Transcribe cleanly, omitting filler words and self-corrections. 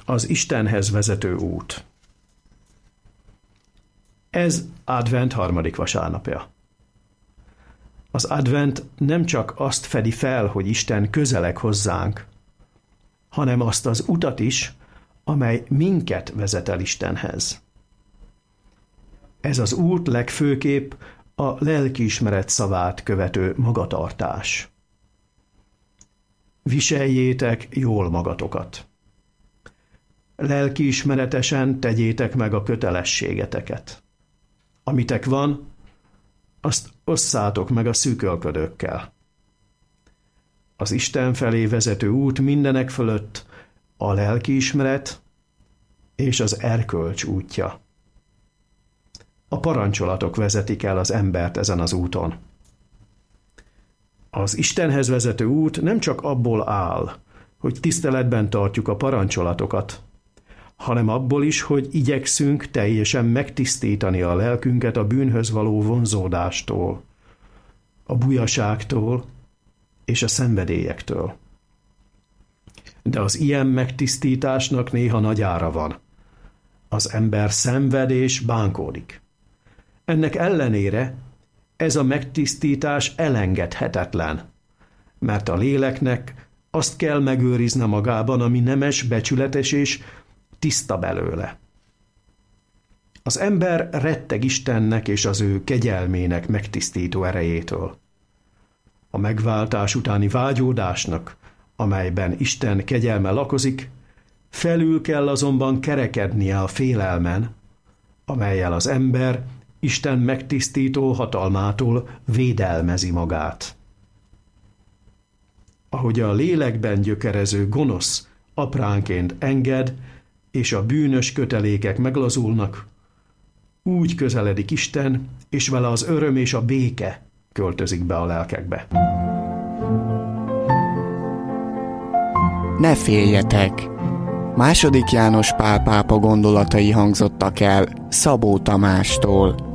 Az Istenhez vezető út. Ez advent harmadik vasárnapja. Az advent nem csak azt fedi fel, hogy Isten közeleg hozzánk, hanem azt az utat is, amely minket vezet el Istenhez. Ez az út legfőképp a lelkiismeret szavát követő magatartás. Viseljétek jól magatokat. Lelkiismeretesen tegyétek meg a kötelességeteket. Amitek van, azt osszátok meg a szűkölködőkkel. Az Isten felé vezető út mindenek fölött a lelkiismeret és az erkölcs útja. A parancsolatok vezetik el az embert ezen az úton. Az Istenhez vezető út nem csak abból áll, hogy tiszteletben tartjuk a parancsolatokat, hanem abból is, hogy igyekszünk teljesen megtisztítani a lelkünket a bűnhöz való vonzódástól, a bujaságtól és a szenvedélyektől. De az ilyen megtisztításnak néha nagy ára van. Az ember szenved és bánkódik. Ennek ellenére ez a megtisztítás elengedhetetlen, mert a léleknek azt kell megőrizne magában, ami nemes, becsületes és tiszta belőle. Az ember retteg Istennek és az ő kegyelmének megtisztító erejétől. A megváltás utáni vágyódásnak, amelyben Isten kegyelme lakozik, felül kell azonban kerekednie a félelmen, amellyel az ember Isten megtisztító hatalmától védelmezi magát. Ahogy a lélekben gyökerező gonosz apránként enged, és a bűnös kötelékek meglazulnak, úgy közeledik Isten, és vele az öröm és a béke költözik be a lelkekbe. Ne féljetek! II. János Pál pápa gondolatai hangzottak el Szabó Tamástól.